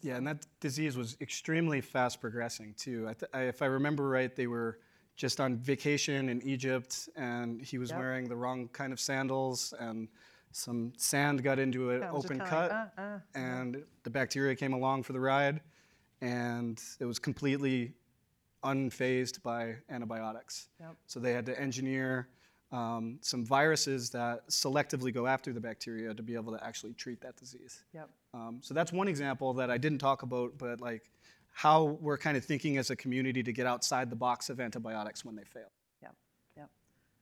Yeah, and that disease was extremely fast progressing too. If I remember right, they were just on vacation in Egypt, and he was Yep. wearing the wrong kind of sandals, and some sand got into an Yeah, it was just open kind of cut, like, and the bacteria came along for the ride, and it was completely unfazed by antibiotics. Yep. So they had to engineer some viruses that selectively go after the bacteria to be able to actually treat that disease. Yep. So that's one example that I didn't talk about, but like how we're kind of thinking as a community to get outside the box of antibiotics when they fail.